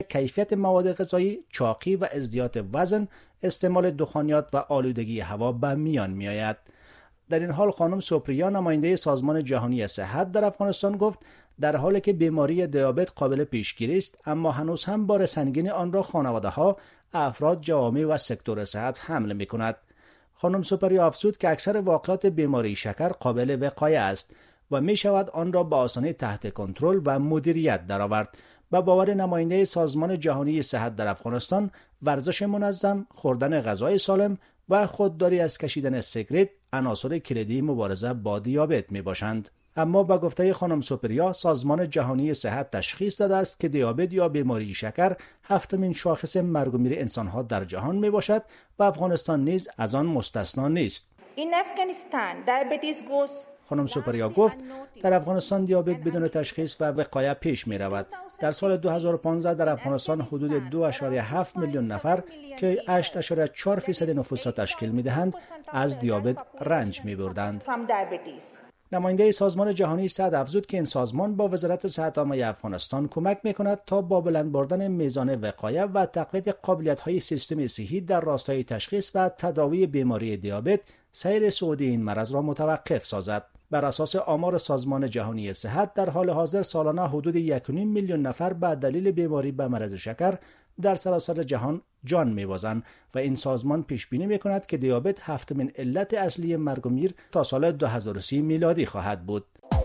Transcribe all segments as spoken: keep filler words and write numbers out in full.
کیفیت مواد غذایی، چاقی و ازدیاد وزن، استعمال دخانیات و آلودگی هوا به میان میآید. در این حال خانم سوپریا، نماینده سازمان جهانی صحت در افغانستان، گفت در حالی که بیماری دیابت قابل پیشگیری است، اما هنوز هم بار سنگین آن را خانواده‌ها، افراد، جوامع و سکتور صحت حمل می‌کند. خانم سوپریا افزود که اکثر واقعات بیماری شکر قابل وقایه است و می شود آن را به آسانی تحت کنترل و مدیریت درآورد. به باور نماینده سازمان جهانی صحت در افغانستان، ورزش منظم، خوردن غذای سالم و خودداری از کشیدن سیگارت عناصر کلیدی مبارزه با دیابت می باشند. اما با گفته خانم سوپریا، سازمان جهانی صحت تشخیص داده است که دیابت یا بیماری شکر هفتمین شاخص مرگ و میر انسانها در جهان می باشد و افغانستان نیز از آن مستثنا نیست. In Afghanistan, diabetes goes خانم سوپریا گفت در افغانستان دیابت بدون تشخیص و وقایه پیش می رود. در سال دو هزار و پانزده در افغانستان حدود دو ممیز هفت میلیون نفر که هشت ممیز چهار فیصد نفوس را تشکیل می دهند از دیابت رنج می بردند. نماینده سازمان جهانی صحت افزود که این سازمان با وزارت صحت عامه افغانستان کمک می کند تا با بلند بردن میزان وقایه و تقویت قابلیت های سیستم صحی در راستای تشخیص و تداوی بیماری دیابت سیر صعودی این مرض را متوقف سازد. بر اساس آمار سازمان جهانی صحت در حال حاضر سالانه حدود یک و نیم میلیون نفر به دلیل بیماری به مرض شکر در سراسر جهان جان می‌بازند و این سازمان پیش بینی می‌کند که دیابت هفتمین علت اصلی مرگ و میر تا سال دو هزار و سی میلادی خواهد بود.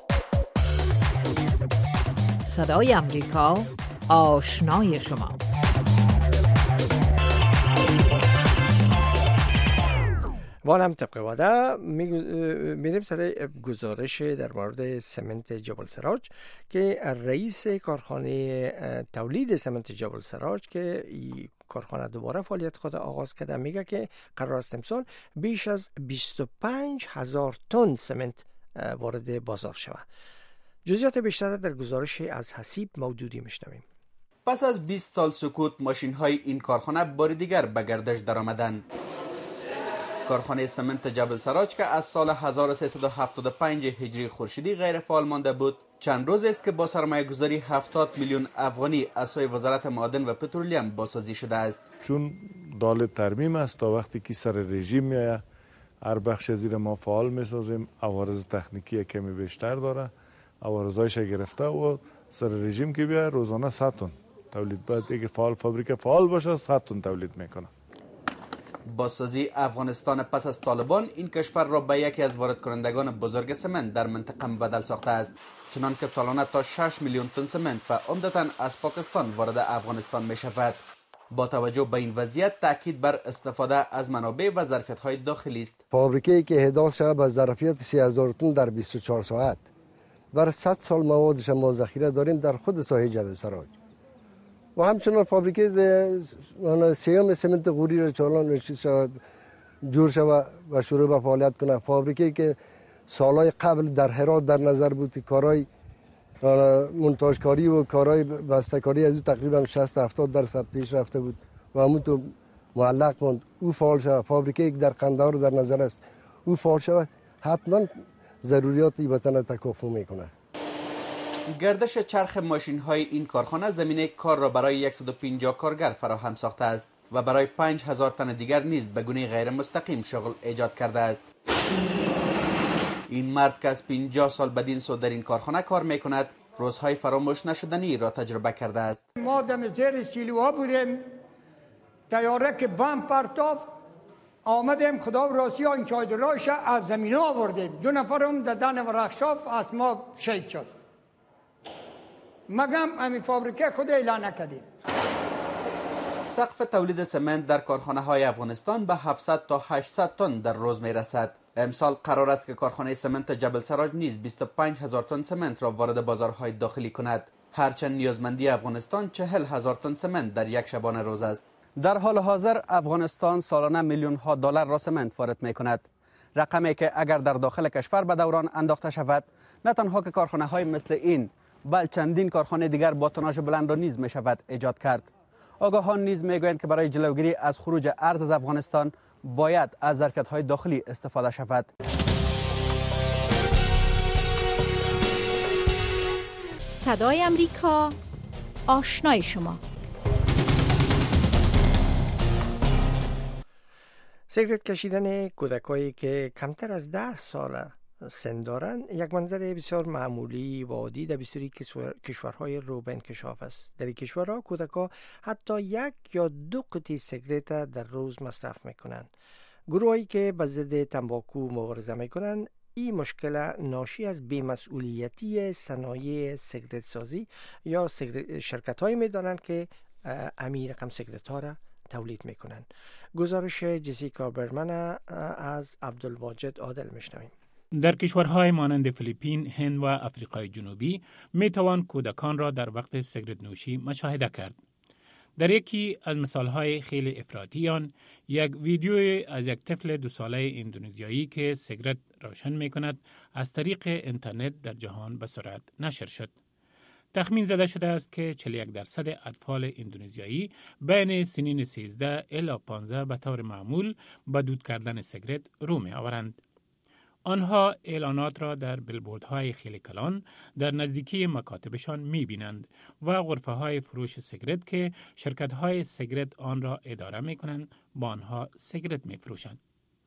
صدای امریکا، آشنای شما. ما هم طبق وعده میریم سر گزارش در مورد سمنت جبل سراج که رئیس کارخانه تولید سمنت جبل سراج که این کارخانه دوباره فعالیت خود آغاز کرده میگه که قرار است امسال بیش از بیست و پنج هزار تن سمنت وارد بازار شود. جزئیات بیشتر در گزارش از حسیب موجودی میشنویم. پس از بیست سال سکوت، ماشین‌های این کارخانه بار دیگر به گردش درآمدند. کارخانه سمنت جبل سراج که از سال هزار و سیصد و هفتاد و پنج هجری خورشیدی غیر فعال مانده بود، چند روز است که با سرمایه گذاری هفتاد میلیون افغانی از سوی وزارت معادن و پترولیم بازسازی شده است. چون دال ترمیم است تا وقتی که سر رژیم میآید هر بخش زیر ما فعال میسازیم. عوارض تکنیکی کمی بیشتر داره، عوارضایش گرفته و سر رژیم که بیاید روزانه صد تن تولید باید دیگه فعال فابریک فعال باشه صد تن تولید میکنه. بازسازی افغانستان پس از طالبان این کشور را به یکی از وارد کنندگان بزرگ سمنت در منطقه بدل ساخته است، چنان که سالانه تا شش میلیون تن سمنت و عمدتاً از پاکستان وارد افغانستان می شود. با توجه به این وضعیت تاکید بر استفاده از منابع و ظرفیت‌های داخلی است. فابریکه‌ای که احداث شده با ظرفیت سه هزار تن در بیست و چهار ساعت برای صد سال موادش ما ذخیره داریم در خود ساحل جبل سراج. و همچنان فابریکه سیام سمنت غوری را چالان جور شود و شروع به فعالیت کنه. فابریکه که سالهای قبل در هرات در نظر بود که کارهای منتاجکاری و کارهای بسته‌کاری از او تقریبا شصت هفتاد درصد پیش رفته بود و همون تو معلق ماند. او فعال شود. فابریکه که در قندهار در نظر است او فعال شود، حتما ضروریات وطن تکافو میکنه. گردش چرخ ماشین های این کارخانه زمینه کار را برای صد و پنجاه کارگر فراهم ساخته است و برای پنج هزار تن دیگر نیز به گونه غیر مستقیم شغل ایجاد کرده است. این مرد که از پنجاه سال بدین سو در این کارخانه کار می کند، روزهای فراموش نشدنی را تجربه کرده است. ما دم زیر سیلوها بودیم، طیاره که بم پرتاف آمدیم، خدا و راستی ها این چادراش از زمین ها آوردیم. دو نفرم در دن و رخشاف از ما شهید شد. مگم امی فابریکه خود اعلان نکردیم. سقف تولید سمنت در کارخانه های افغانستان به هفتصد تا هشتصد تن در روز می رسد. امسال قرار است که کارخانه سمنت جبل سراج نیز بیست و پنج هزار تن سمنت را وارد بازارهای داخلی کند، هرچند نیازمندی افغانستان چهل هزار تن سمنت در یک شبانه روز است. در حال حاضر افغانستان سالانه میلیون ها دلار را سمنت وارد می کند، رقمی که اگر در داخل کشور به دوران انداخته شود، نه تنها که کارخانه های مثل این بل چندین کارخانه دیگر با توناژ بلند را نیز می شود ایجاد کرد. آگاهان نیز می گویند که برای جلوگیری از خروج ارز از افغانستان باید از ظرفیت های داخلی استفاده شود. صدای امریکا، آشنای شما. سیگرت کشیدن کودکایی که کمتر از ده ساله سن دارند یک منظر بسیار معمولی و عادی در بسیاری کشورهای رو به انکشاف است. در این کشورها کودک‌ها حتی یک یا دو قطعه سیگرت در روز مصرف میکنند. گروهی که با ضد تنباکو مبارزه میکنند این مشکل ناشی از بی‌مسئولیتی صنایع سیگرت سازی یا شرکت‌هایی می‌دانند که امی رقم سیگرت ها را تولید میکنند. گزارش جسیکا برمن از عبدالواجد عادل میشنویم. در کشورهای مانند فیلیپین، هند و آفریقای جنوبی می توان کودکان را در وقت سیگرت نوشی مشاهده کرد. در یکی از مثالهای خیلی افراطی آن، یک ویدیوی از یک طفل دو ساله اندونزیایی که سیگرت روشن می کند از طریق اینترنت در جهان به سرعت نشر شد. تخمین زده شده است که چهل و یک درصد اطفال اندونزیایی بین سنین سیزده الی پانزده به طور معمول به دود کردن سیگرت رو می آورند. آنها اعلانات را در بیلبوردهای خیلی کلان در نزدیکی مکاتبشان می بینند و غرفه های فروش سیگرت که شرکت های سیگرت آن را اداره می کنند با آنها سیگرت می فروشند.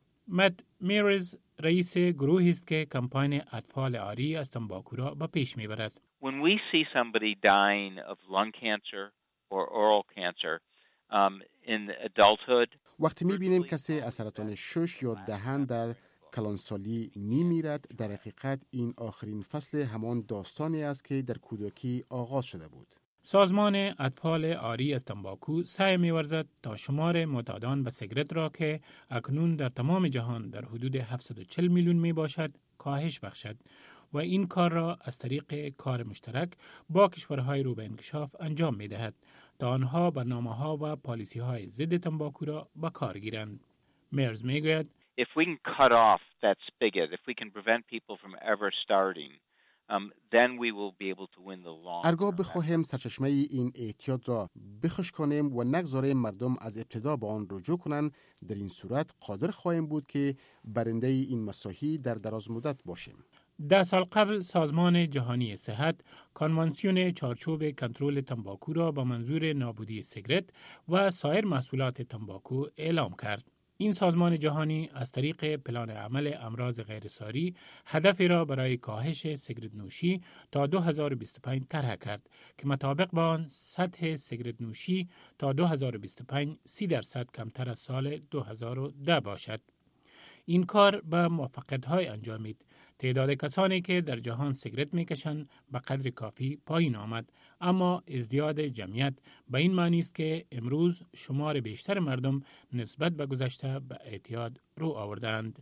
مت میرز رئیس گروهی است که کمپاین اطفال عاری از تنباکو را به پیش می برد. When we see somebody dying of lung cancer or oral cancer um, in adulthood, وقتی می بینیم کسی از سرطان شش یا دهان در کلانسالی می میرد، در حقیقت این آخرین فصل همان داستانی است که در کودکی آغاز شده بود. سازمان اطفال عاری از تنباکو سعی می‌ورزد تا شمار معتادان به سیگرت را که اکنون در تمام جهان در حدود هفتصد و چهل میلیون می باشد کاهش بخشد و این کار را از طریق کار مشترک با کشورهای رو به انکشاف انجام می دهد تا آنها برنامه‌ها و پالیسی‌های ضد تنباکو را به کار گیرند. میرز میگوید if we can cut off that spigot, if we can prevent people from ever starting, um, then we will be able to win the long. ارگاه بخواهیم سرچشمه این اعتیاد را بخش کنیم و نگذاریم مردم از ابتدا به آن رجوع کنند، در این صورت قادر خواهیم بود که برنده این مساحی در دراز مدت باشیم. ده سال قبل سازمان جهانی صحت کنوانسیون چارچوب کنترل تنباکو را با منظور نابودی سیگرت و سایر محصولات تنباکو اعلام کرد. این سازمان جهانی از طریق پلان عمل امراض غیرساری هدفی را برای کاهش سیگرت نوشی تا دو هزار و بیست و پنج طرح کرد که مطابق با آن سطح سیگرت نوشی تا دو هزار و بیست و پنج سی درصد کمتر از سال دو هزار و ده باشد. این کار به موفقیت‌های انجامید. تعداد کسانی که در جهان سیگرت می‌کشند به قدر کافی پایین آمد، اما ازدیاد جمعیت به این معنی است که امروز شمار بیشتر مردم نسبت به گذشته به اعتیاد رو آوردند.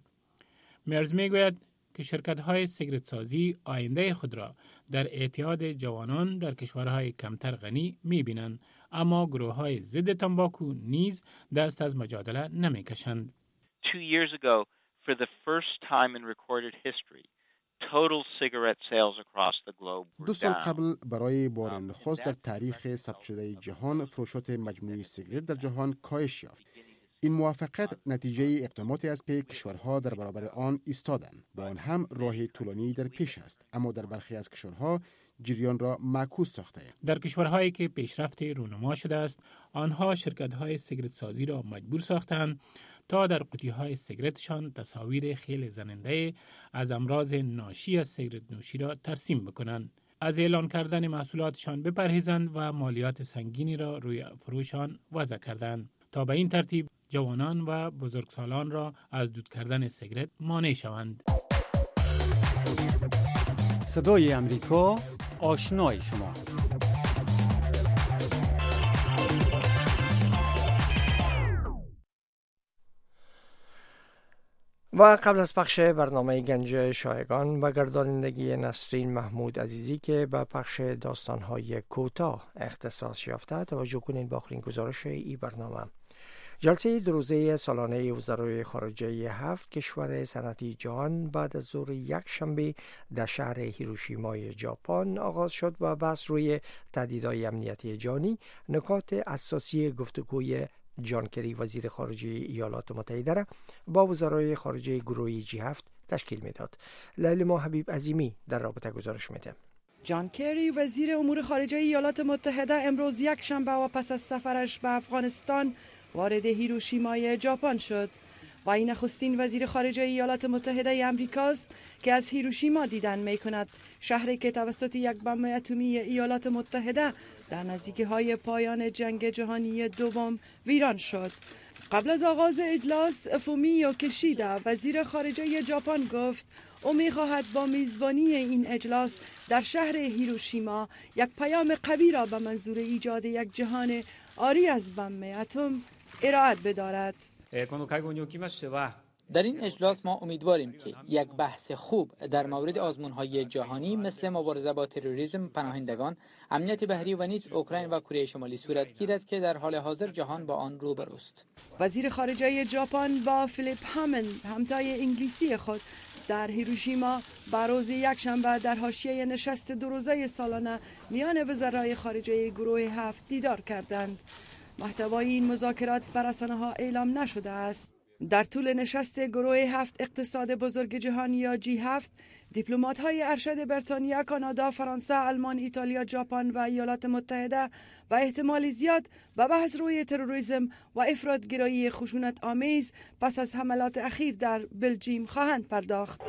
مرز میگوید که شرکت‌های سیگرت سازی آینده خود را در اعتیاد جوانان در کشورهای کمتر غنی می‌بینند، اما گروه‌های ضد تنباکو نیز دست از مجادله نمی‌کشند. Two years ago, for the first time in recorded history, total cigarette sales across the globe were دو سال down. قبل برای بار نخست در تاریخ ثبت شده جهان فروشات مجموعی سیگرت در جهان کاهش یافت. این موفقیت نتیجه اقداماتی است که کشورها در برابر آن ایستادند. با آن هم راه طولانی در پیش است، اما در برخی از کشورها جریان را معکوس ساخته. در کشورهایی که پیشرفت رونما شده است، آنها شرکت‌های سیگرت سازی را مجبور ساختند تا در قوطی‌های سیگرتشان تصاویر خیلی زننده از امراض ناشی از سیگرت نوشی را ترسیم بکنند. از اعلان کردن محصولاتشان بپرهیزند و مالیات سنگینی را روی فروشان وضع کردند تا به این ترتیب جوانان و بزرگسالان را از دود کردن سیگرت مانع شوند. صدای امریکا، آشنای شما. و قبل از پخش برنامه گنج شایگان و گردانندگی نسرین محمود عزیزی که به پخش داستان‌های کوتاه اختصاص یافته، توجه کنید به آخرین گزارش این برنامه. جلسه دو روزه سالانه وزرای خارجه هفت کشور صنعتی جهان بعد از ظهر یک شنبه در شهر هیروشیمای ژاپن آغاز شد و بحث روی تهدیدهای امنیتی جهانی نکات اساسی گفتگوی جان کری وزیر خارجه ایالات متحده را با وزرای خارجه گروه جی هفت تشکیل میداد. لیلا حبیب عظیمی در رابطه گزارش میده. جان کری وزیر امور خارجه ایالات متحده امروز یک شنبه و پس از سفرش به افغانستان وارد هیروشیمای ژاپن شد. و این نخستین وزیر خارجه ایالات متحده آمریکاست که از هیروشیما دیدن می کند، شهری که توسط یک بمب اتمی ایالات متحده در نزدیکی‌های پایان جنگ جهانی دوم ویران شد. قبل از آغاز اجلاس، فومیو کشیدا وزیر خارجه ژاپن گفت او می‌خواهد با میزبانی این اجلاس در شهر هیروشیما یک پیام قوی را به منظور ایجاد یک جهان عاری از بمب اتم ارائه بدارد. در این اجلاس ما امیدواریم که یک بحث خوب در مورد آزمون‌های جهانی مثل مبارزه با تروریسم، پناهندگان، امنیت بحری و نیز اوکراین و کره شمالی صورت گیرد که در حال حاضر جهان با آن روبروست. وزیر خارجه ژاپن با فیلیپ هامند همتای انگلیسی خود در هیروشیما به روز یکشنبه در حاشیه نشست دو روزه سالانه میان وزرای خارجه گروه هفت دیدار کردند. محتوای این مذاکرات بر رسانه‌ها اعلام نشده است. در طول نشست گروه هفت اقتصاد بزرگ جهان یا جی هفت، دیپلمات‌های ارشد بریتانیا، کانادا، فرانسه، آلمان، ایتالیا، ژاپن و ایالات متحده و احتمال زیاد به بحث روی تروریسم و افراط‌گرایی خشونت آمیز پس از حملات اخیر در بلژیم خواهند پرداخت.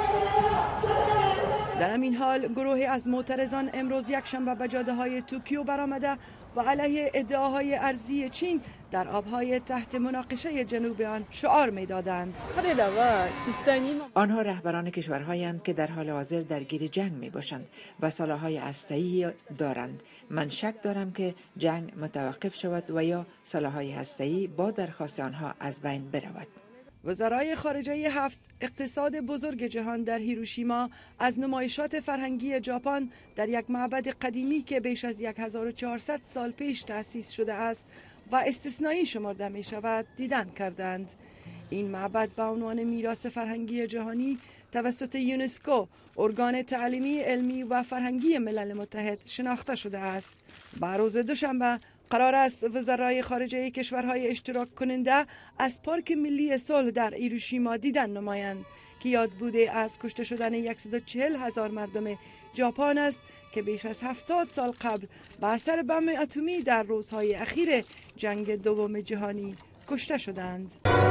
در همین حال گروهی از معترضان امروز یکشنبه به جاده‌های توکیو برآمده و علیه ادعاهای ارضی چین در آبهای تحت مناقشه جنوب آن شعار می‌دادند. آنها رهبران کشورهایند که در حال حاضر درگیر جنگ می‌باشند و سلاح‌های هسته‌ای دارند. من شک دارم که جنگ متوقف شود و یا سلاح‌های هسته‌ای با درخواست آنها از بین برود. وزرای خارجه هفت اقتصاد بزرگ جهان در هیروشیما از نمایشات فرهنگی ژاپن در یک معبد قدیمی که بیش از هزار و چهارصد سال پیش تأسیس شده است و استثنایی شمرده می شود دیدن کردند. این معبد به عنوان میراث فرهنگی جهانی توسط یونسکو، ارگان تعلیمی، علمی و فرهنگی ملل متحد شناخته شده است. به روز دوشنبه قرار است وزرای خارجه کشورهای اشتراک کننده از پارک ملی صلح در هیروشیما دیدن نمایند که یاد بوده از کشته شدن صد و چهل هزار مردم ژاپن است که بیش از هفتاد سال قبل به اثر بمب اتمی در روزهای اخیر جنگ دوم جهانی کشته شدند.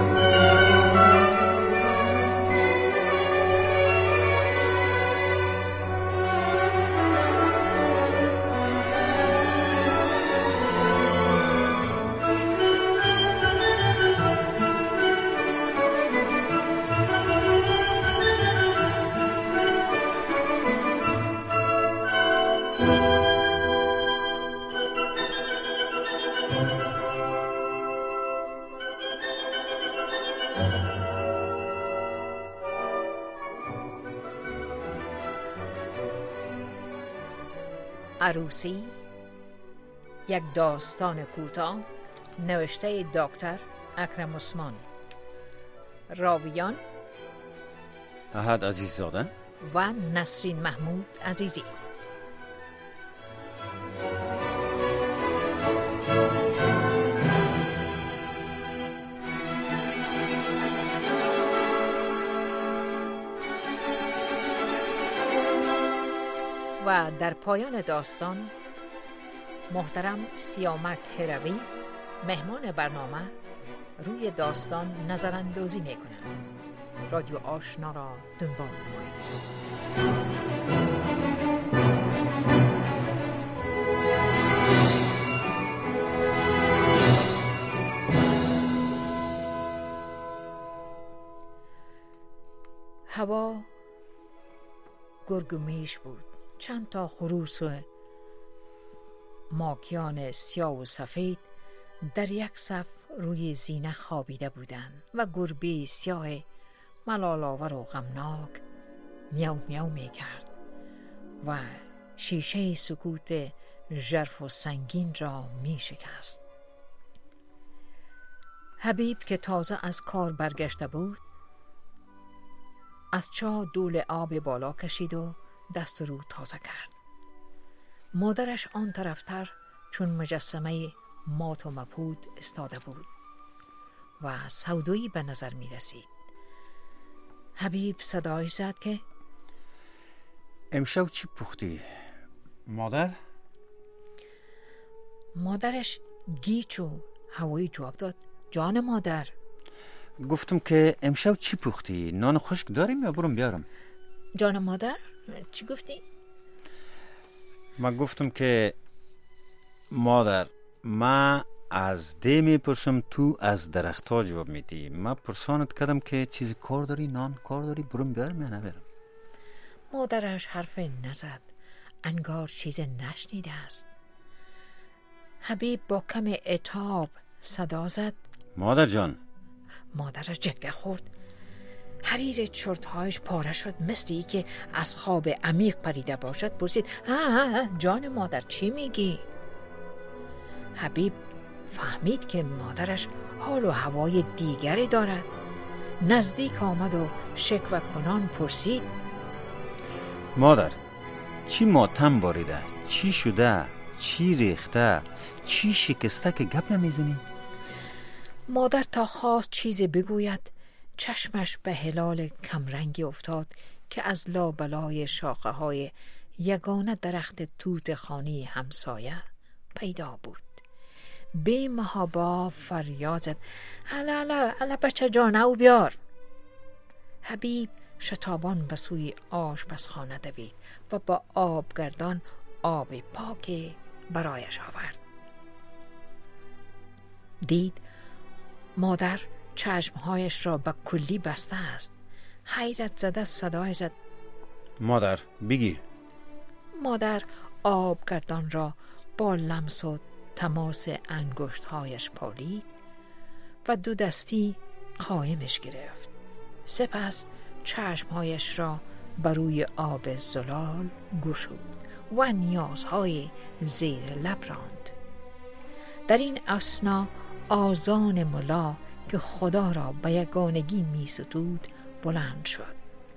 عروسی، یک داستان کوتاه نوشته دکتر اکرم عثمان، راویان احد عزیززاده و نسرین محمود عزیزی. و در پایان داستان محترم سیامک هروی مهمان برنامه روی داستان نظراندازی میکنند. رادیو آشنا را دنبال نمایید. هوا گرگ و میش بود. چند تا خروس و ماکیان سیاه و سفید در یک صف روی زینه خوابیده بودند و گربه سیاه ملال‌آور و غمناک میو میو می کرد و شیشه سکوت ژرف و سنگین را می شکست. حبیب که تازه از کار برگشته بود از چاه دول آب بالا کشید و دست رو تازه کرد. مادرش آن طرفتر چون مجسمه مات و مبهود استاده بود و سودایی به نظر می رسید. حبیب صدای زد که امشب چی پختی؟ مادر؟ مادرش گیج و هوایی جواب داد جان مادر. گفتم که امشب چی پختی؟ نان خشک داریم یا برم بیارم؟ جان مادر چی گفتی؟ من گفتم که مادر من از ده میپرسم تو از درخت ها جواب میدی. من پرسانت کردم که چیزی کار داری، نان کار داری، برم بیارم یا نبرم؟ مادرش حرف نزد، انگار چیز نشنیده است. حبیب با کم عتاب صدا زد: مادر جان. مادرش جدگه خورد. حریر چرتهایش پاره شد، مثل ای که از خواب عمیق پریده باشد. پرسید: آه جان مادر چی میگی؟ حبیب فهمید که مادرش حال و هوای دیگری دارد. نزدیک آمد و شکوه کنان پرسید: مادر چی ماتم باریده؟ چی شده؟ چی ریخته؟ چی شکسته که گپ نمیزنی؟ مادر تا خواست چیزی بگوید، چشمش به هلال کمرنگی افتاد که از لابلای شاخه های یگانه درخت توت خانی همسایه پیدا بود. بی محابا فریاد زد: الا الا الا بچه جان او بیار. حبیب شتابان به سوی آشپزخانه دوید و با آبگردان آب پاک برایش آورد. دید مادر چشمهایش را به کلی بسته است. حیرت زده صدای زد: مادر بگیر. مادر آبگردان را با لمس و تماس انگشتهایش پالید و دو دستی قایمش گرفت. سپس چشمهایش را بر روی آب زلال گشود و نیازهای زیر لب راند. در این اثنا آذان ملا که خدا را به یگانگی می ستود بلند شد.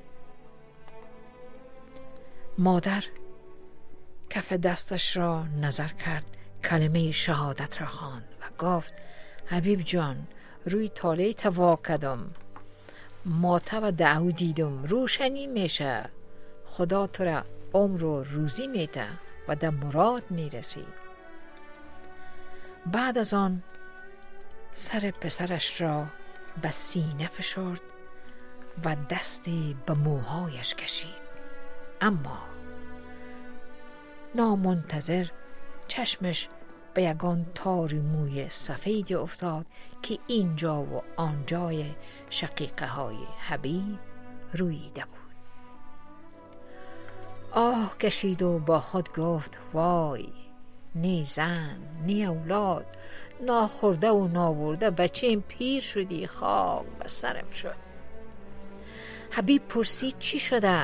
مادر کف دستش را نظر کرد، کلمه شهادت را خواند و گفت: حبیب جان روی تاله توا کدم، ماته و دعو دیدم، روشنی میشه. خدا تو را عمر و روزی میده و در مراد میرسی. بعد از آن سر پسرش را به سینه فشرد و دستی به موهایش کشید. اما نامنتظر چشمش به یگان تار موی سفید افتاد که اینجا و آنجای شقیقه های حبیب رویده بود. آه کشید و با خود گفت: وای، نی زن نی اولاد، ناخورده و نابرده بچه‌م پیر شدی، خاک به سرم شد. حبیب پرسید: چی شده؟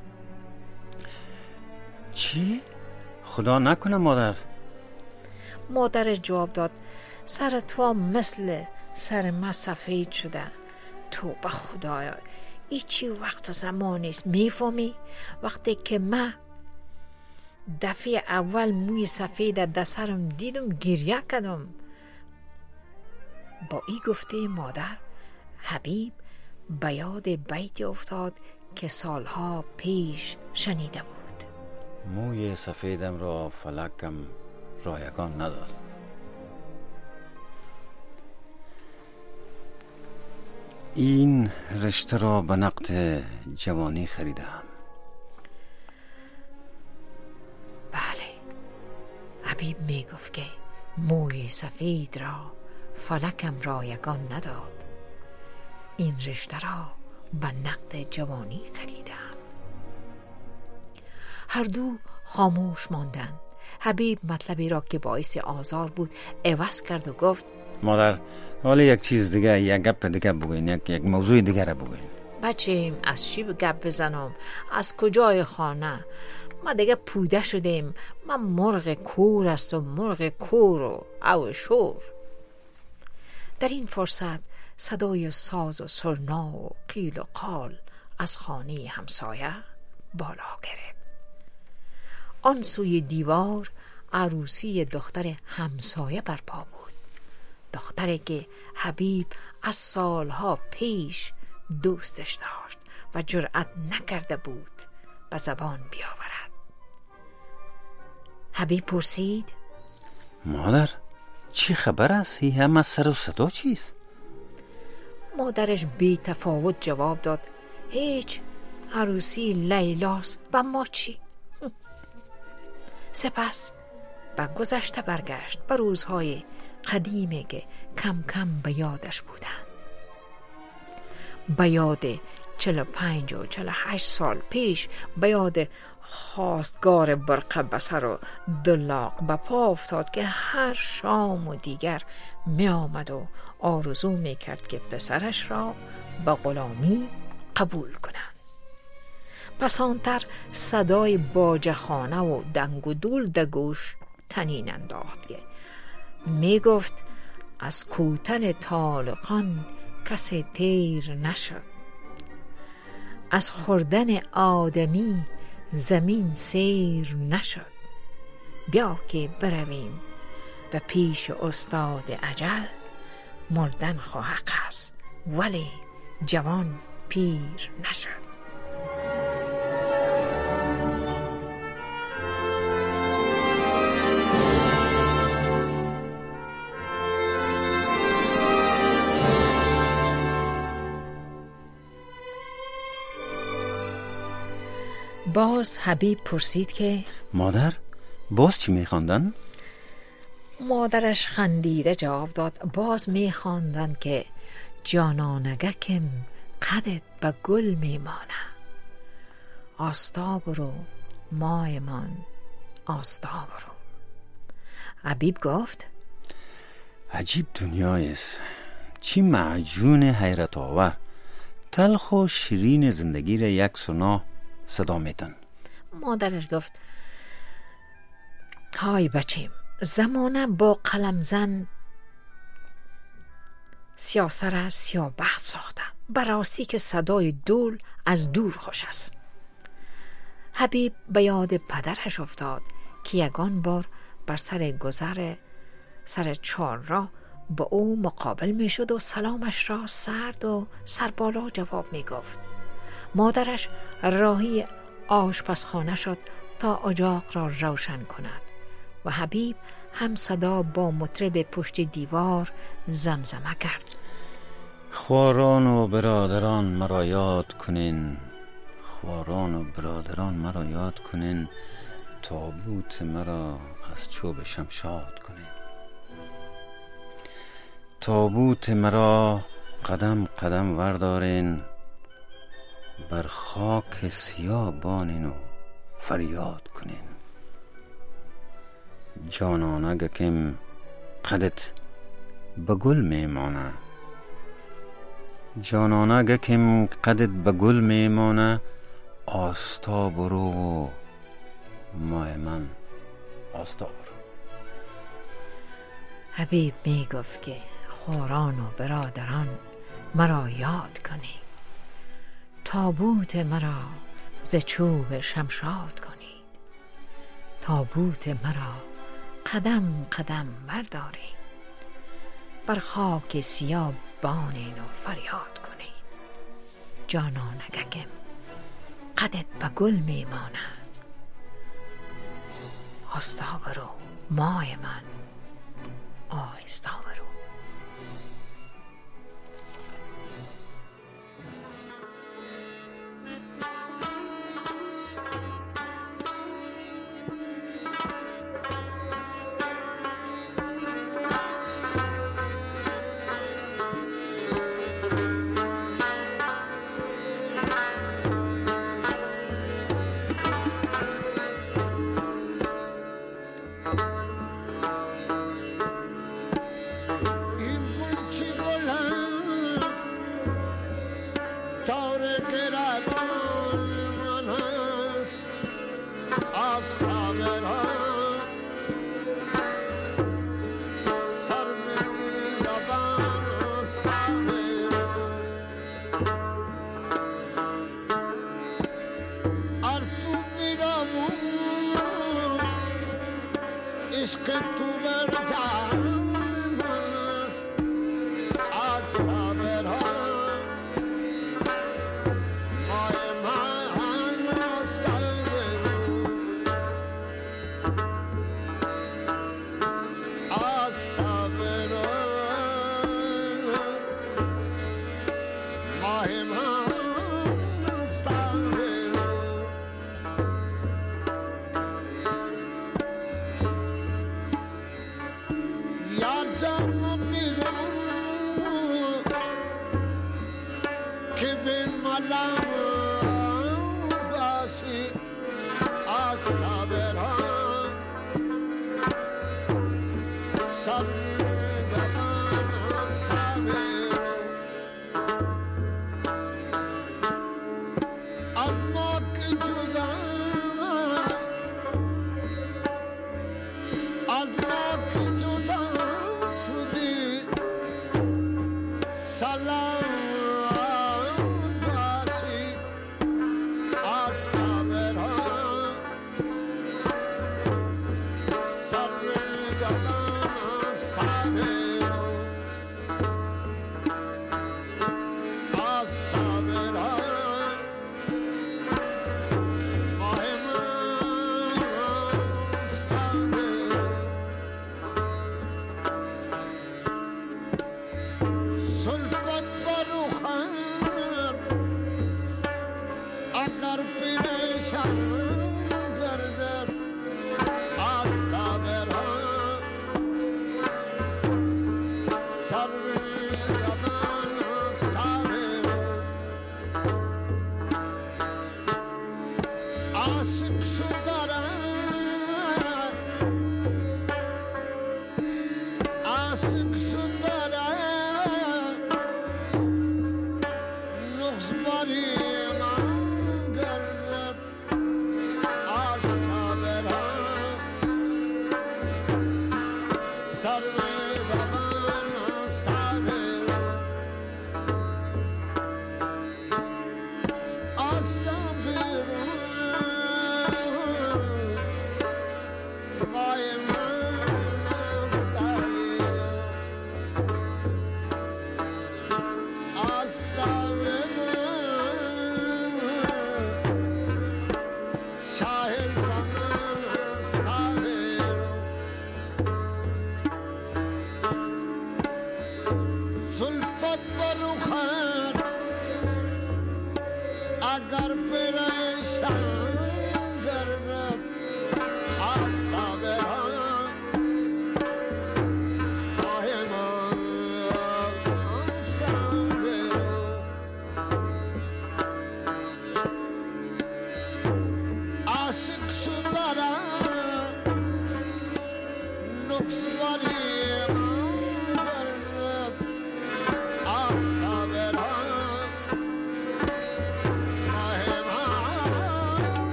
چی؟ خدا نکنه مادر. مادر جواب داد: سر تو مثل سر ما سفید شده. تو به خدایا ایچی وقت و زمان نیست، میفهمی؟ وقتی که من دفعه اول موی سفید در سرم دیدم گریه کردم. با این گفته مادر حبیب به یاد بیتی افتاد که سالها پیش شنیده بود: موی سفیدم را فلکم رایگان نداد. این رشته را به نقد جوانی خریدم. بله، حبیب می گفت که موی سفید را فلکم رایگان نداد. این رشته را به نقد جوانی خریدم. هر دو خاموش ماندند. حبیب مطلبی را که باعث آزار بود عوض کرد و گفت: مادر حالا یک چیز دیگه، یک گپ دیگه بگوین، یک یک موضوع دیگه را بگوین. بچه‌م از چی گپ بزنم؟ از کجای خانه؟ ما دیگه پوده شدیم. من مرغ کور است و مرغ کور و او شور. در این فرصت صدای ساز و سرنا و قیل و قال از خانه همسایه بالا گرفت. آن سوی دیوار عروسی دختر همسایه برپا بود. دختری که حبیب از سالها پیش دوستش داشت و جرأت نکرده بود به زبان بیاورد. حبیب پرسید: مادر چی خبر است؟ این همه سر و صدا چیست؟ مادرش بی تفاوت جواب داد هیچ، عروسی لیلاست، با ما چی؟ سپس به گذشته برگشت، به روزهای قدیمی که کم کم به یادش بودند، به یاد چل و پنج و چل و هشت سال پیش، به یاد خواستگار برقه بسر و دلاق به پا افتاد که هر شام و دیگر می آمد و آرزو می کرد که پسرش را به غلامی قبول کنند. پسانتر صدای باجخانه و دنگ و دول در گوش طنین انداخت که می گفت از کوتن طالقان کسی تیر نشد، از خوردن آدمی زمین سیر نشد. بیا که برویم به پیش استاد اجل، مردن خواهق است ولی جوان پیر نشد. باز حبیب پرسید که مادر باز چی میخواندن؟ مادرش خندیده جواب داد باز میخواندن که جانانگکم قدت به گل میمانه، آستا برو مای من آستا برو. حبیب گفت عجیب دنیایست، چی معجون حیرت آور، تلخ و شیرین زندگی را یک سنا صدا میتن. مادرش گفت های بچیم، زمانه با قلم زن سیاسر سیاه بخت ساخته، براستی که صدای دول از دور خوش است. حبیب به یاد پدرش افتاد که یگان بار بر سر گذر سر چار را با او مقابل می شد و سلامش را سرد و سربالا جواب می گفت. مادرش راهی آشپزخانه شد تا اجاق را روشن کند و حبیب هم صدا با مطرب پشت دیوار زمزمه کرد خواران و برادران مرا یاد کنین، خواران و برادران مرا یاد کنین، تابوت مرا از چوب شمشاد کنین، تابوت مرا قدم قدم وردارین، بر خاک سیاه بانین و فریاد کنین، جانانگکم قدت به گل میمانه، جانانگکم قدت به گل میمانه، آستا برو و مای من آستا برو. حبیب می گفت که خواران و برادران مرا یاد کنی، تابوت مرا ز چوب شمشاد کنی، تابوت مرا قدم قدم بردارین، بر خاک سیاه بانین و فریاد کنین، جانانگکم قدت به گل میمانه، آستا برو مای من آهستا برو.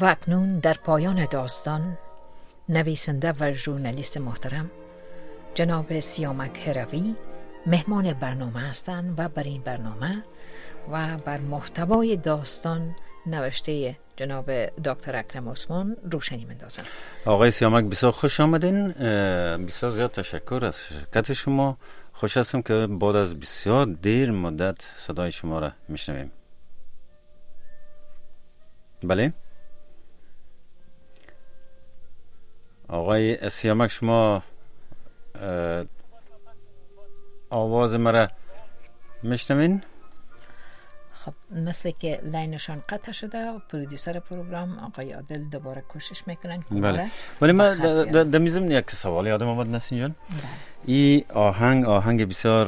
و اکنون در پایان داستان نویسنده و ژورنالیست محترم جناب سیامک هروی مهمان برنامه هستند و بر این برنامه و بر محتوای داستان نوشته جناب دکتر اکرم عثمان روشنی می‌اندازند. آقای سیامک بسیار خوش آمدین. بسیار زیاد تشکر از شرکت شما. خوش هستم که بعد از بسیار دیر مدت صدای شما را میشنویم. بله آقای سیامک، شما آواز مرا میشنوین؟ خب مثل که لاینشان قطع شده و پرودیوسر پروگرام آقای عادل دوباره کوشش میکنن. بله ولی من در میزم یک سوال یادم آمد نسرین جان. این آهنگ آهنگ بسیار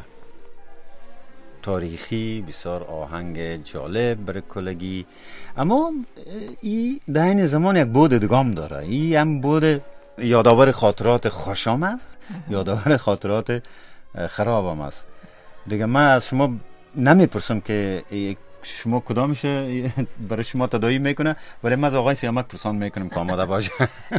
تاریخی، بسیار آهنگ جالب برای کلگی، اما این در این زمان یک بود ادغام داره. این هم بود یادآور خاطرات خوشام است، یادآور خاطرات خرابم است. دیگه من از شما نمیپرسم که شما کدامشه برای شما تداعی میکنه، ولی من از آقای سیامک پرسان میکنم که آماده باشه.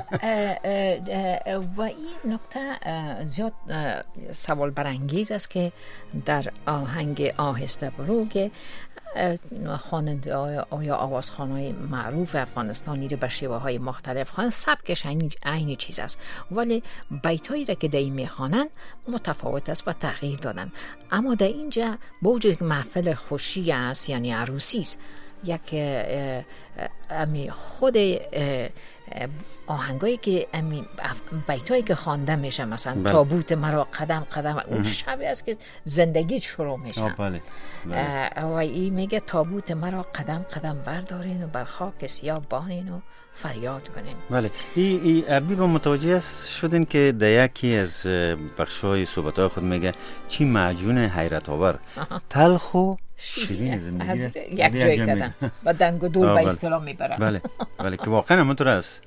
و این نکته زیاد سوال برانگیز است که در آهنگ آهسته برو که خواننده آیا آوازخوان‌های معروف افغانستانی رو به شیوه های مختلف خوانند، سبکش عین چیز است، ولی بیتایی را که در این میخوانند متفاوت است و تغییر دادن. اما در اینجا با وجود که محفل خوشی است یعنی عروسی است، یک امی خود آهنگایی که امی بیتایی که خوانده میشه، مثلا بله. تابوت مرا قدم قدم، اون شبی است که زندگی شروع میشه. بله. بله. و این میگه تابوت مرا قدم قدم بردارین و بر خاک سیاه بانین و فریاد کنین. بله. این ای ابی با متوجه شدین که در یکی از بخشای صحبت‌های خود میگه چی معجون حیرت آور، تلخ و شیرین زندگی یک جای کردن و دنگ و دور به اصطلاح میبرن. بله بله که واقعا همونطور است.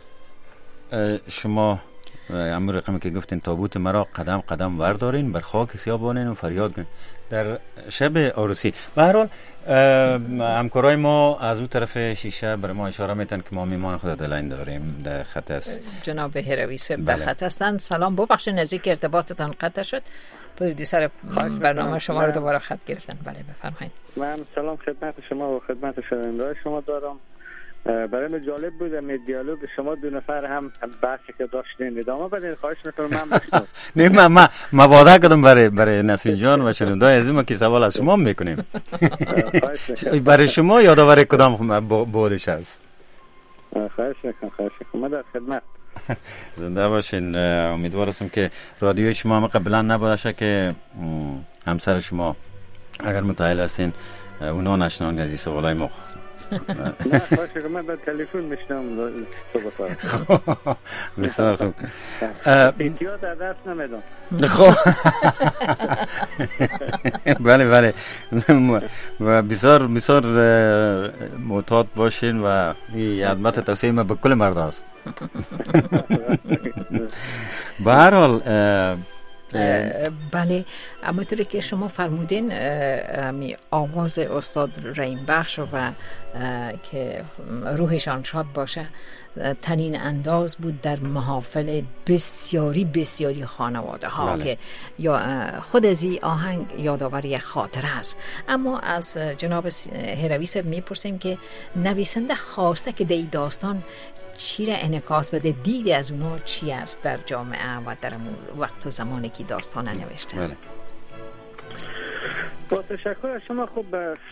شما همون رقمی که گفتین تابوت مرا قدم قدم وردارین بر خاک سیاه بانین و فریاد کنین در شب عروسی. به هر حال همکارای ما از اون طرف شیشه برای ما اشاره میتن که ما میمان خود دلاین داریم در خط است. جناب هروی صاحب در خط هستن. سلام، ببخشید نزدیک ارتباطتان قطع شد. پرودیوسر برنامه شما رو دوباره خط گرفتن. بله بفرمایید. من سلام خدمت شما و خدمت شنونده‌های شما دارم. برای من جالب بود در دیالوگ شما دو نفر هم بحثی که داشتین ادامه بدین. خواهش میکنم من بشنوم. نه من ما ما وعده کردم برای برای نسرین جان و شنونده‌های عزیز ما که سوال از شما میکنیم. برای شما یادآور کدام بولش است؟ خواهش میکنم خواهش میکنم من در خدمت. زنده باشین. امیدوار هستم که رادیوی شما هم قبلا نباشه که همسر شما اگر متأهل هستین اونا نشنون از این سوالای ما. نه خواهش میکنم من به تلفن میشنم صحبت. بسیار خوب. احتیاط از دست نمیدم. خب بله بله و بسیار بسیار محتاط باشین و این البته توصیه ما به کل مرد است. به هر حال بله، اما طوری که شما فرمودین آواز استاد رحیم بخش و که روحشان شاد باشه تنین انداز بود در محافل بسیاری بسیاری خانواده ها. بله. که یا خود از این آهنگ یادآور یک خاطره است. اما از جناب هروی صاحب میپرسیم که نویسنده خواسته که در داستان چی را انعکاس بده، دید از اونها چی است در جامعه و در وقت و زمانی که داستان نوشته. بله. با تشکر از شما. خوب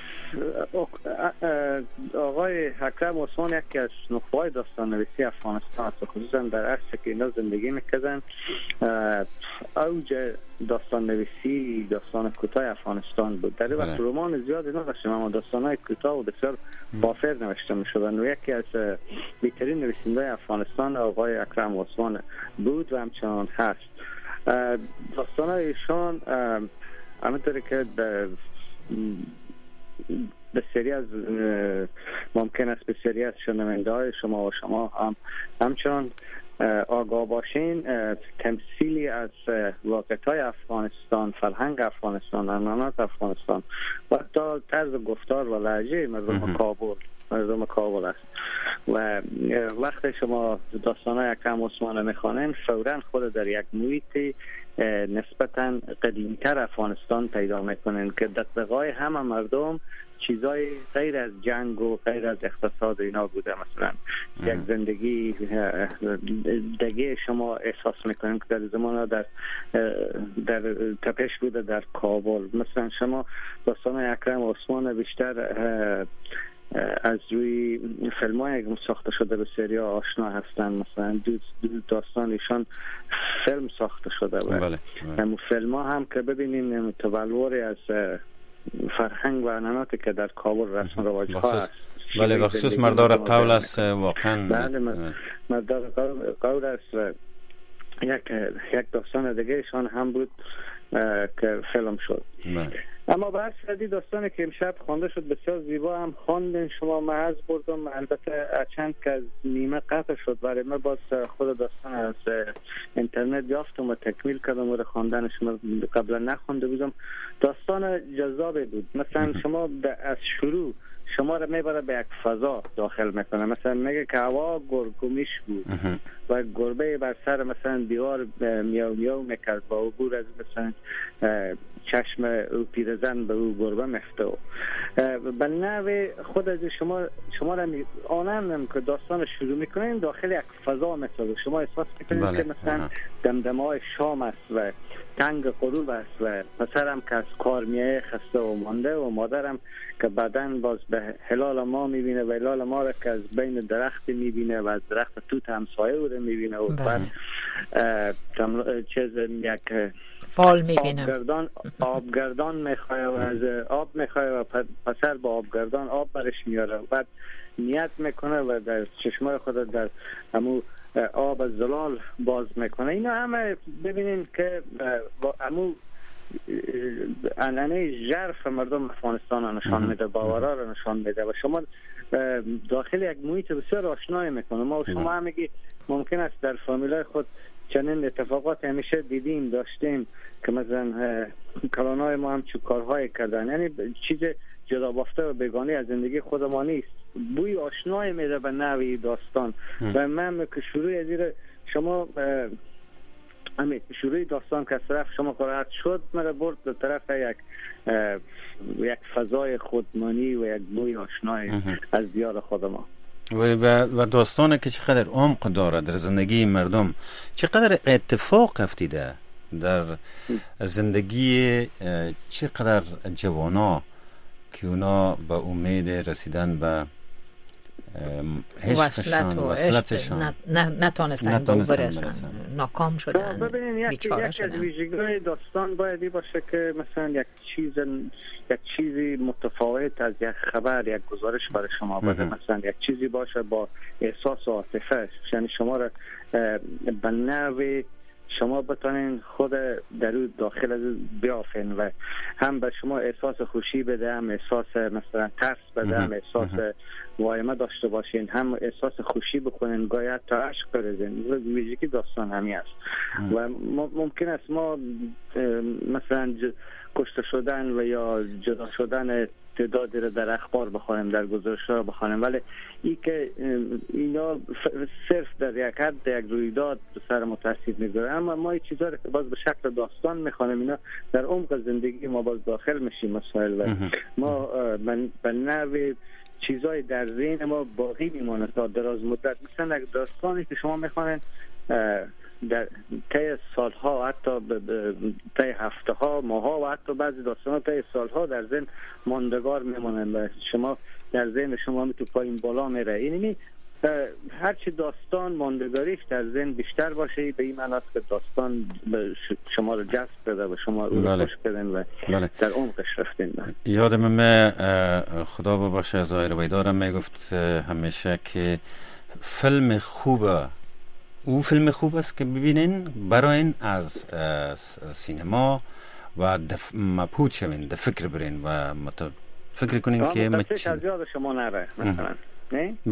آقای اکرم عثمان یکی از نخبه‌های داستان نویسی افغانستان است، خصوصا در عصری که اینا زندگی میکردن اوج داستان نویسی داستان کوتاه افغانستان بود. در وقت رمان زیاد نداشتیم اما داستان‌های کوتاه و بسیار بافر نوشته می‌شدن و یکی از بهترین نویسنده‌های افغانستان آقای اکرم عثمان بود و همچنان هست. داستان‌های ایشان همونطوری که بسیاری از ممکن است بسیاری از شنونده های شما و شما هم همچنان آگاه باشین تمثیلی از واقعیت های افغانستان، فرهنگ افغانستان، عنعنات افغانستان و تا طرز گفتار و لهجه مردم کابل مردم کابل است و وقتی شما داستان‌های اکرم عثمان میخوانین فوراً خود در یک محیط نسبتاً قدیمی‌تر افغانستان پیدا میکنین که دغدغه‌های همه مردم چیزای غیر از جنگ و غیر از اقتصاد اینا بوده. مثلا یک زندگی دگه شما احساس میکنین که در زمان در در تپش بوده در کابل. مثلا شما داستان اکرم عثمان بیشتر از روی فیلم های ساخته شده به سریا آشنا هستن. مثلا دو, دو داستان ایشان فیلم ساخته شده و بله. همون فیلم ها هم که ببینیم تبلوری از فرهنگ و عنعناتی که در کابل رسم و رواج ها هست. بله بخصوص مردار قول است واقعا. بله مردار قول است و یک یک داستان دیگه ایشان هم بود که فیلم شد. بله. اما بحث شدی داستانی که امشب خوانده شد بسیار زیبا هم خواندن شما. محض بردم البته چند که از نیمه قطع شد برای من باز خود داستان از اینترنت یافتم و تکمیل کردم و خواندنش قبلا نخوانده بودم. داستان جذابی بود. مثلا شما از شروع شما را میبره به یک فضا داخل میکنه. مثلا میگه که هوا گرگومیش بود و گربه بر سر مثلا دیوار میاو میاو میکرد با عبور از مثلا چشم او پیرزن به او گربه مفته و به نوع خود از شما شما را می آنم که داستان شروع میکنین داخل یک فضا مثلا شما احساس میکنید بله. که مثلا دمدمه های شام است و تنگ غروب است و پسرم که از کار میایه خسته و مانده و مادرم که بعدن باز به هلال ما میبینه و هلال ما را که از بین درخت میبینه و از درخت توت همسایه او را میبینه و بعد چیز یک فال میبینه آبگردان آبگردان میخواه و از آب میخواه و پسر با آبگردان آب برش میاره و بعد نیت میکنه و در چشمای خود در همو آب از زلال باز میکنه. اینا همه ببینین که همو عنعنه ژرف مردم افغانستان نشان میده، باورها رو نشان میده و شما داخل یک محیط بسیار آشنایی میکنه. ما و شما هم میگی ممکن است در فامیلای خود چنین اتفاقات همیشه دیدیم داشتیم که مثلا کلانای ما هم چو کارهای کردن، یعنی چیز جدا بافته و بیگانه از زندگی خود ما نیست. بوی آشنایی میده به نوعی داستان و من که شروع از این شما همین شروع داستان که طرف شما قرائت شد مرا برد به طرف یک یک فضای خودمانی و یک بوی آشنای از دیار خود ما و و داستانی که چقدر عمق داره در زندگی مردم، چقدر اتفاق افتیده در زندگی چقدر جوانا که اونا به امید رسیدن به وصلت و وصلتشان نتونستن به او برسن، ناکام شدن، بیچاره شدن. یک از ویژگی‌های داستان باید باشه که مثلا یک چیز یک چیزی متفاوت از یک خبر یک گزارش برای شما بده. مثلا یک چیزی باشه با احساس و عاطفه، یعنی شما را به نوع شما بتونین خود در او داخل از بیافین و هم به شما احساس خوشی بده، هم احساس مثلا ترس بده، هم احساس وایمه داشته باشین، هم احساس خوشی بکنین، گاید تا عشق بریزین. ویژگی داستان همی است و ممکن است ما مثلا کشته شدن و یا جدا شدن تعدادی را در اخبار بخوانیم، در گزارش‌ها را بخوانیم، ولی ای که اینا صرف در یک حد یک رویداد سر ما تاثیر میگذاره. اما ما این چیزا را که باز به شکل داستان میخوانیم اینا در عمق زندگی ما باز داخل میشیم مسائل و ما به نوع چیزای در ذهن ما باقی میمونه تا دراز مدت. مثلا یک داستانی که شما میخوانید در طی سالها، حتی طی هفته ها، ماه ها و حتی بعضی داستان ها طی سالها در ذهن ماندگار میمونن و شما در ذهن شما می تو پایین بالا میره. اینی هرچی داستان ماندگاریش در ذهن بیشتر باشه به این معنی است که داستان شما رو جذب بده و شما رو بله. خوش بدن و بله. در عمقش رفتین. یادم من خدا ببخشه ظاهر ویدارم میگفت همیشه که فیلم خوبه او فیلم خوب است که ببینین برای از سینما و مبهوت شوین، در فکر برین و فکر کنین که متفق از یاد شما نره مثلا نه؟ بله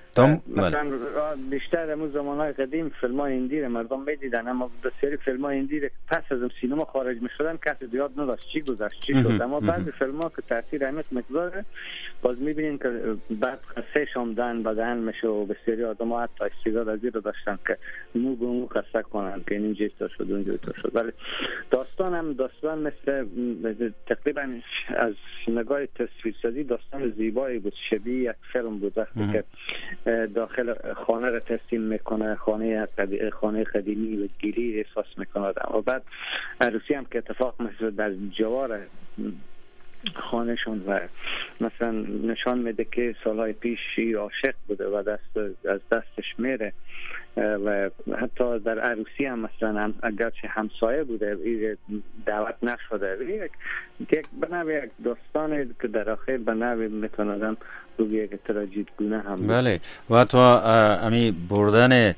مثلا بیشتر در زمانهای قدیم فیلم های هندی رو مردم میدیدن، اما بسیاری فیلم های هندی رو پس از سینما خارج میشدن کسی یاد نداشت چی گذشت چی شد. اما بعضی فیلم ها که تاثیر اهمیت مقداره باز میبینین که بعد قصه شامدن بدن میشه و بسیاری آدم ها حتی استعداد از این رو داشتن که مو به مو قصه کنن که این جیتا شد اون جیتا شد. ولی داستان هم داستان مثل تقریبا از نگاه تصویرسازی داستان زیبایی بود، شبیه یک فیلم بود. وقتی که داخل خانه را ترسیم میکنه، خانه خانه قدیمی و گیری احساس میکنه و بعد عروسی هم که اتفاق مثل در جوار خانهشون و مثلا نشان میده که سالهای پیش عاشق بوده و دست از دستش میره و حتی در عروسی هم مثلا اگرچه همسایه بوده دعوت نشده. یک یک بنابه یک داستان که در آخر بنابه میتونادم روی یک تراژدیگونه هم بله و تو امی بردن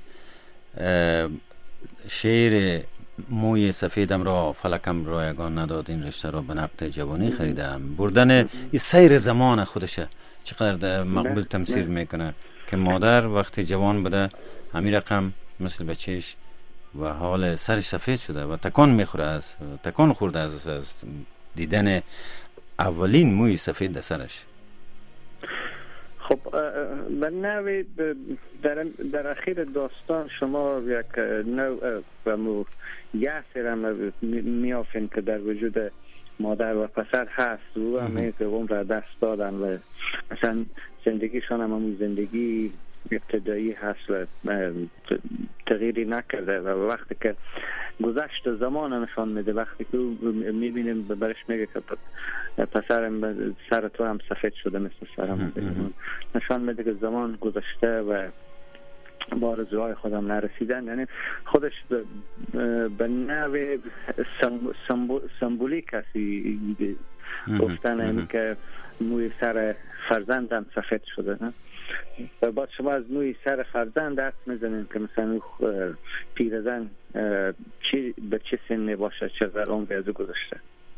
شعر موی سفیدم را فلکم رایگان نداد این رشته را به نقد جوانی خریدم، بردن این سیر زمان خودشه چقدر مقبول تمثیل میکنه که مادر وقتی جوان بوده همین رقم مثل بچهش و حال سرش سفید شده و تکان میخوره از تکان خورده از, از دیدن اولین موی سفید در سرش. خب به نوعی در, در اخیر داستان شما یک نوع و یأسی را میافین که در وجود مادر و پسر هست و همه که اون را دست دادن و مثلا زندگیشان هم همون زندگی ابتدایی هست و تغییری نکرده و وقتی که گذشت زمان نشان میده، وقتی که میبینیم برش میگه که پسرم سر تو هم سفید شده مثل سرم، نشان میده که زمان گذشته و با آرزوهای خودم نرسیدن. یعنی خودش به نوع سمبولیک هستی گفتن این که موی سر فرزندم سفید شده نه؟ و بعد شما از موی سر فرزند دست میزنین که مثلا پیرزن چی به چه سنی باشه چقدر عمری از او گذاشته.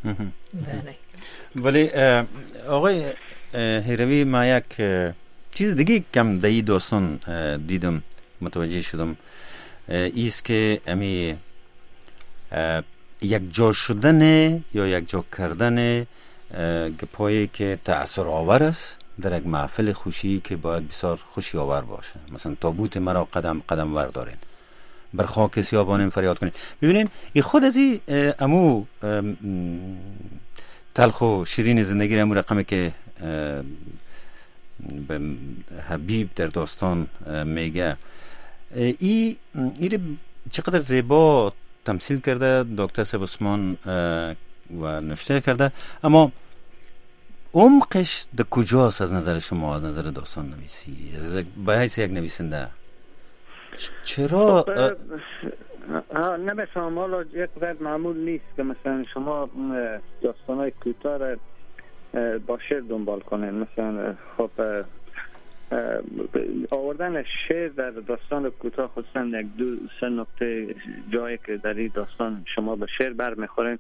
ولی آقای هیروی ما یک چیز دیگه کم دایی داستان دیدم متوجه شدم ایست که امی یک جا شدن یا یک جا کردن گپایی که تأثیر آور است در یک محفل خوشی که باید بسیار خوشی آور باشه. مثلا تابوت مرا قدم قدم ور دارین، بر خاک سیابانم فریاد کنین. ببینین این خود از این امو تلخ و شیرین زندگی امو رقمی که به حبیب در داستان میگه ای این چقدر زیبا تمثیل کرده دکتر صاحب عثمان و نوشته کرده، اما عمقش در کجاست از نظر شما، از نظر داستان نویسی به حیث یک نویسنده؟ چرا نمی‌فهمم حالا یک قدر معمول نیست که مثلا شما داستان‌های کوتاه را با شعر دنبال کنین. مثلا خب آوردن شعر در داستان کوتاه خصوصا یک دو سه نقطه جایی که در این داستان شما به شعر بر میخورین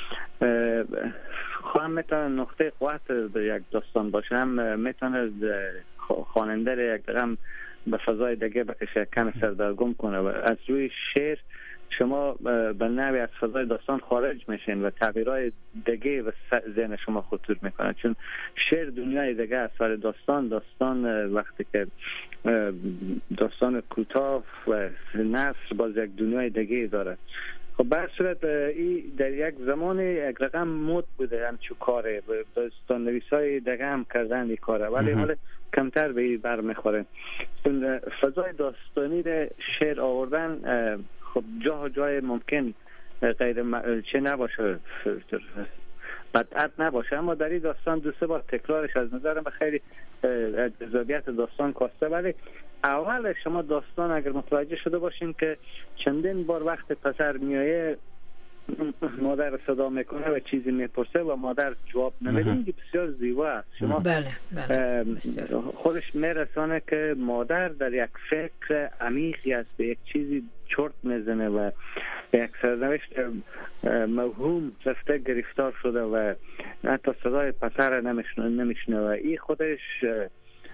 هم میتونه نقطه قوت یک داستان باشه، هم میتونه خواننده را یک رقم به فضای دیگه بکشه، کم سردرگم کنه و از روی شعر شما به نوعی از فضای داستان خارج میشین و تعبیرهای دیگه و ذهن شما خطور میکنه، چون شعر دنیای دیگه است ولی داستان داستان وقتی که داستان کوتاه و نثر باز یک دنیای دیگه داره. خب به هر صورت این در یک زمان یک رقم مد بوده همچون کاره، داستان نویسای دیگه هم کردن این کاره ولی حالا کمتر به این بر میخوره، چون فضای داستانی رو شعر آوردن خب جا جای ممکن غیر م... چه نباشه بدعت نباشه، اما در این داستان دو سه بار تکرارش از نظر من خیلی جذابیت داستان کاسته. ولی اول شما داستان اگر متوجه شده باشین که چندین بار وقت پسر میایه مادر صدا میکنه و چیزی میپرسه و مادر جواب نمیده، این بسیار زیبا است. شما بله بله خودش میرسانه که مادر در یک فکر عمیقی است، به یک چیزی چرت میزنه و یک سرنوشت موهوم رفته گرفتار شده و حتی صدای پسر نمیشنه نمیشنه و این خودش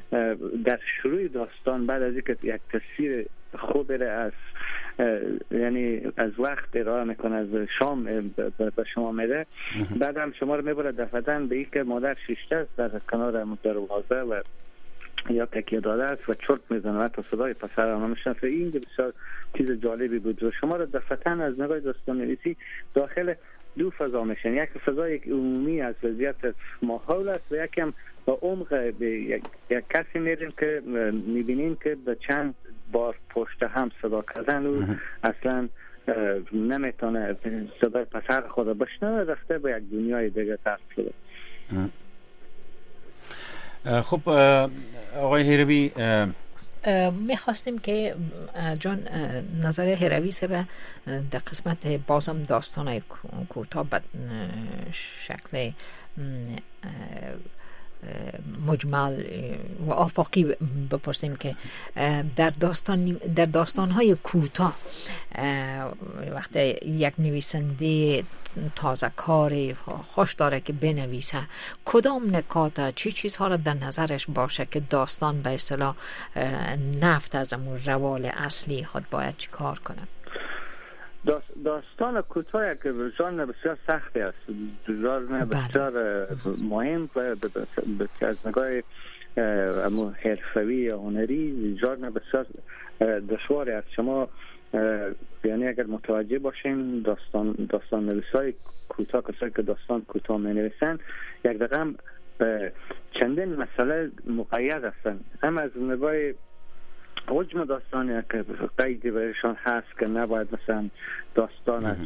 در شروع داستان بعد از اینکه یک تصویر خوب از یعنی از وقت ارائه میکنه، از شام به شما میده، بعد هم شما رو میبره دفتن به این که مادر شیشته است در کنار دروازه و یا تکیه داده است و چرت میزنه و تا صدای پسر هم میشنفه. این بسیار چیز جالبی بود و شما رو دفتن از نگاه داستان نویسی داخل دو فضا میشن. یک فضا یک عمومی از وضعیت ماحول است و یکی هم با عمق به یک, یک کسی میریم که میبینیم که به چند بار پشت هم صدا کردن و اصلا نمیتونه صدای پسر خود بشنوه، رفته به یک دنیای دیگه ترس شده. خب آقای هیروی، میخواستیم که جان نظر هیروی سه به در قسمت بازم داستان کوتاه به شکل مجمل و آفاقی بپرسیم که در داستان در داستان‌های کوتاه وقتی یک نویسنده تازه کاری خوش داره که بنویسه، کدام نکات چی چیزها را در نظرش باشه که داستان به اصطلاح نفت از امون روال اصلی خود باید چی کار کنه؟ داستان کوتاه یک ژانر بسیار سختی است، ژانر بسیار مهم و از نگاه حرفوی یا هنری ژانر بسیار دشواری است. شما یعنی اگر متوجه باشین داستان داستان نویسای کوتاه، کسایی که داستان کوتاه می نویسن یک رقم چندین مسئله مقید هستند. هم از نگاه حجم داستانی که قیدی بهشان هست که نباید مثلا داستان از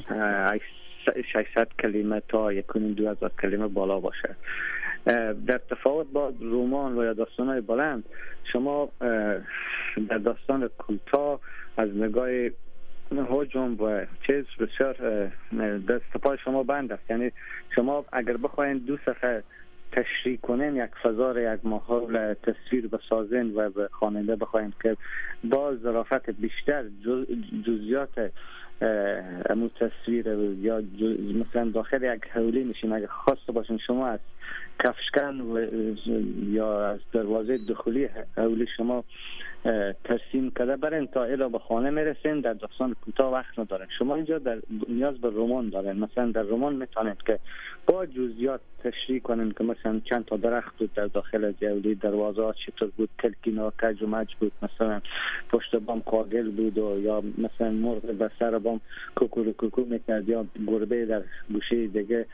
ششصد کلمه تا یک و نیم دو هزار کلمه بالا باشه. در تفاوت با رمان و یا داستان‌های بلند، شما در داستان کوتاه از نگاه حجم و چیز بسیار دست پای شما بند است. یعنی شما اگر بخواین دو صفحه تشریح کنین یک فضا را، یک ماحول تصویر بسازین و به خواننده بخواین که با ظرافت بیشتر جز جزئیات امو تصویر یا مثلا داخل یک حولی میشین، اگر خواسته باشین شما از کفشکن و یا از دروازه دخولی حولی شما ترسیم کده برین تا الا به خانه میرسین، در داستان کوتاه وقت ندارین. شما اینجا در نیاز به رمان دارین. مثلا در رمان میتونید که با جزئیات تشریح کنین که مثلا چند تا درخت بود در داخل از حولی، دروازه ها چطور بود، تلکینا کج و مج بود، مثلا پشت بام کاغل بود و یا مثلا مرغ بر سر بام کوکو کوکو میکرد یا گربه در گوشه دیگه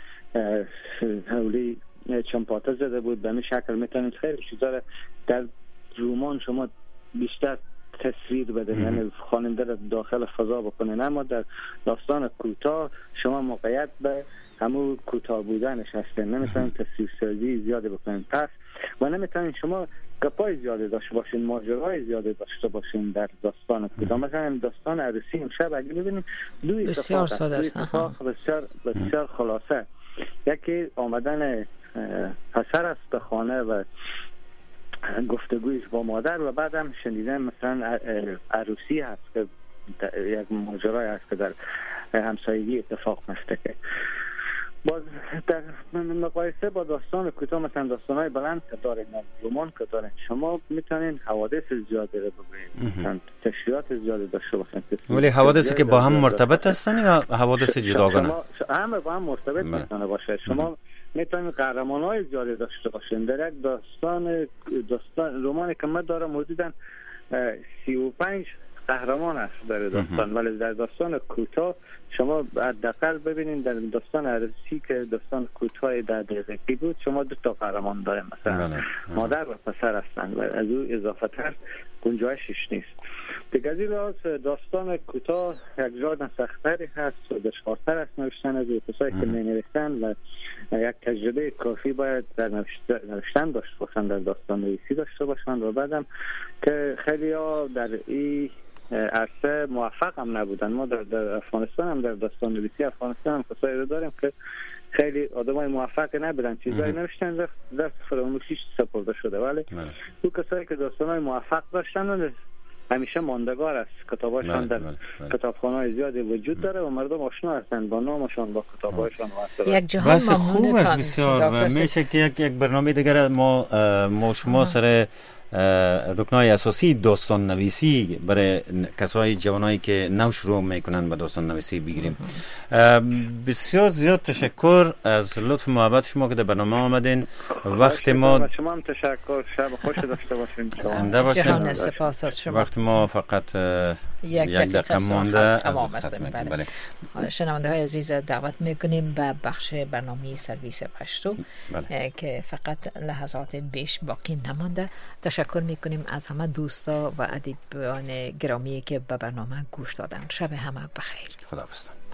حولی چمپاته زده بود. به این شکل میتونید خیلی چیزا در رمان شما بیشتر تصویر بدن، یعنی خواننده را داخل فضا بکنن. اما در داستان کوتاه شما مقید به همون کوتاه بودنش هستن، نمیتونین تصویر سازی زیاده بکنین پس و نمیتونین شما گپای زیاده داشته باشین، ماجرای زیاده داشته باشین در داستان کوتاه. مثلا داستان عروسی امشب اگه ببینیم دو بسیار ساده است، بسیار بسیار خلاصه. یکی آمدن پسر است به خانه و گفتگویش با مادر و بعد هم شنیدن مثلا عروسی هست که یک ماجرای هست که در همسایگی اتفاق میفته. که باز در مقایسه با داستان کوتاه مثلا داستان‌های بلند که دارین، رمان که دارین، شما میتونین حوادث زیاده رو ببینید، مثلا تشریحات زیاده داشته باشین. ولی حوادثی که با هم مرتبط هستن یا حوادث جداگانه؟ همه با هم مرتبط میتونه باشه. شما میتونید قهرمان‌های زیاده داشته باشین. در یک داستان داستان رمانی که من دارم حدوداً سی و پنج قهرمان است در داستان، ولی در داستان کوتاه شما حداقل ببینید در داستان عروسی که داستان کوتاه در دقیقی بود شما دو تا قهرمان داریم، مثلا مادر و پسر هستند و از او اضافه تر گنجایشش نیست. دیگه از این لحاظ داستان کوتاه یک ژانر سخت‌تری هست و دشوارتر است نوشتن از کسایی که می‌نویسن و یک تجربه کافی باید در نوشتن داشته باشن، در داستان نویسی داشته باشن و بعدم که خیلی ها در این عرصه موفق هم نبودن. ما در, در افغانستان هم در داستان نویسی افغانستان هم کسایی رو داریم که خیلی آدمای موفق نبودن، چیزایی نوشتن در در فراموشی سپرده شده، ولی او کسایی که داستانای موفق داشتن همیشه ماندگار است. کتاباشان در کتابخانه‌های زیادی وجود داره و مردم آشنا هستند با نامشان، با کتابایشان. یک جهان خوب است بسیار. میشه که یک یک برنامه دیگر ما ما شما سر رکنای اساسی داستان نویسی برای کسای جوانایی که نو شروع میکنن به داستان نویسی بگیریم. بسیار زیاد تشکر از لطف محبت شما که در برنامه آمدین. وقت ما شما هم تشکر، شب خوش داشته باشین. زنده باشین. جهان سپاس از شما. وقت ما فقط یک دقیقه مانده تمام است. بله. شنونده های عزیز دعوت میکنیم به بخش برنامه سرویس پشتو بله. که فقط لحظات بیش باقی نمانده. تشکر میکنیم از همه دوستا و ادیبان گرامی که به برنامه گوش دادن. شب همه بخیر. خداحافظ.